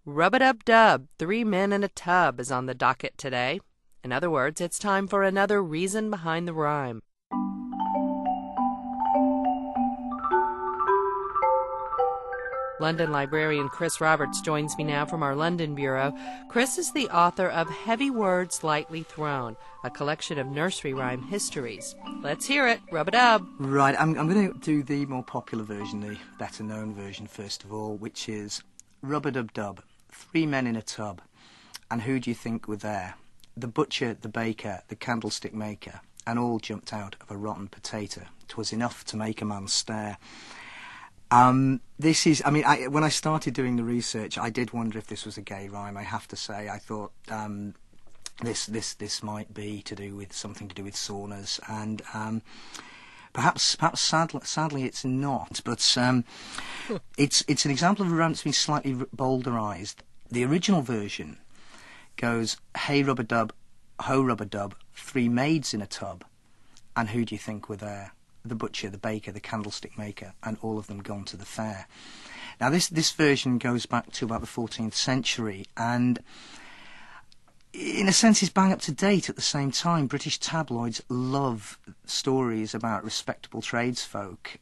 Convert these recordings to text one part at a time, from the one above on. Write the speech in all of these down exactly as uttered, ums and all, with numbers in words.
Rub-a-dub-dub, Three Men in a Tub is on the docket today. In other words, it's time for another reason behind the rhyme. London librarian Chris Roberts joins me now from our London bureau. Chris is the author of Heavy Words Lightly Thrown, a collection of nursery rhyme histories. Let's hear it. Rub-a-dub. Right, I'm, I'm going to do the more popular version, the better-known version, first of all, which is Rub-a-dub-dub, Three Men in a Tub. And who do you think were there? The butcher, the baker, the candlestick maker, and all jumped out of a rotten potato. 'Twas enough to make a man stare. Um, this is, I mean, I, when I started doing the research, I did wonder if this was a gay rhyme, I have to say. I thought um, this this this might be to do with something to do with saunas, and um, perhaps perhaps sadly, sadly it's not. But um, it's it's an example of a rhyme that's been slightly bowdlerised. The original version goes, hey rub-a-dub, ho rub-a-dub, three maids in a tub, and who do you think were there? The butcher, the baker, the candlestick maker, and all of them gone to the fair. Now this this version goes back to about the fourteenth century, and in a sense is bang up to date at the same time. British tabloids love stories about respectable tradesfolk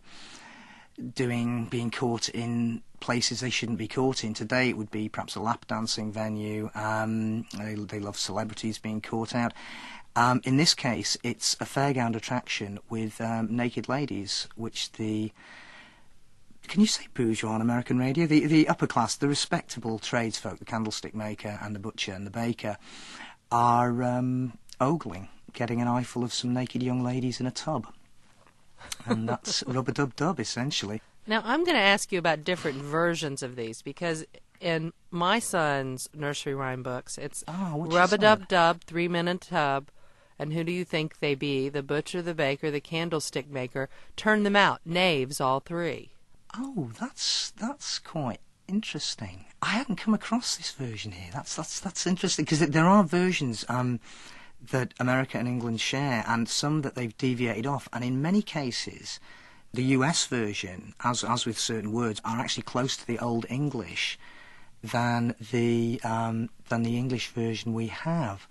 doing being caught in places they shouldn't be caught in. Today it would be perhaps a lap dancing venue. Um, they, they love celebrities being caught out. Um, in this case, it's a fairground attraction with um, naked ladies, which the... Can you say bourgeois on American radio? The, the upper class, the respectable tradesfolk, the candlestick maker and the butcher and the baker, are um, ogling, getting an eyeful of some naked young ladies in a tub. And that's rub-a-dub-dub, essentially. Now, I'm going to ask you about different versions of these, because in my son's nursery rhyme books, it's oh, rub-a-dub-dub, three men in a tub, and who do you think they be? The butcher, the baker, the candlestick maker. Turn them out, knaves, all three. Oh, that's that's quite interesting. I haven't come across this version here. That's that's that's interesting, because there are versions um, that America and England share, and some that they've deviated off. And in many cases, the U S version, as as with certain words, are actually close to the Old English than the um, than the English version we have.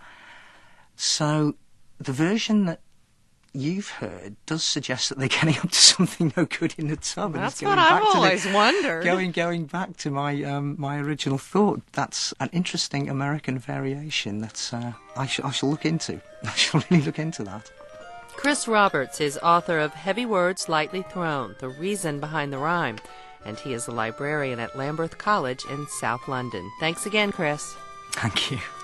So the version that you've heard does suggest that they're getting up to something no good in the tub. Well, that's and what I've always the, wondered. Going going back to my um, my original thought, that's an interesting American variation that uh, I shall I shall look into. I shall really look into that. Chris Roberts is author of Heavy Words Lightly Thrown, The Reason Behind the Rhyme, and he is a librarian at Lambeth College in South London. Thanks again, Chris. Thank you.